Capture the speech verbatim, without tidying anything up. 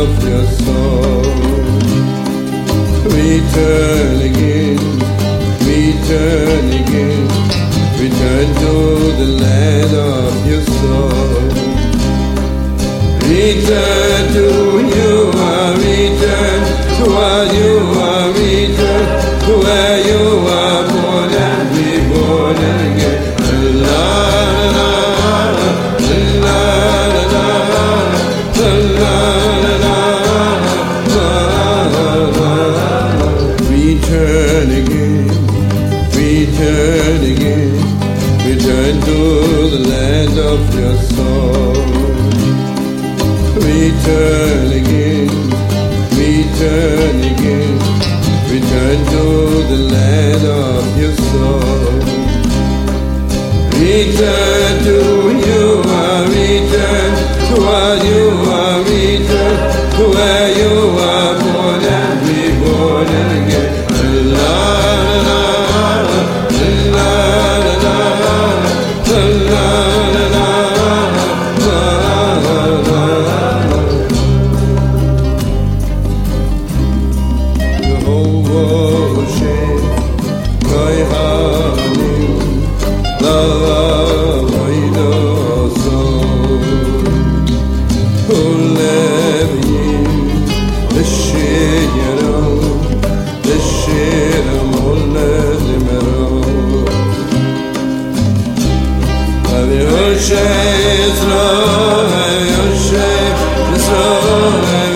of your soul. Return again, return again, return to the land of your soul. Return to who you are, return to what you are, return to where you are born and reborn again. La la la la la la la la. Return again, return again, return to the land of your soul. Return again, return again, return to the land of your soul. Return to who you are, return to what you are, return to where you are born and reborn again. La la la la la la la la. Yoshe Yisro, Yoshe Yisro.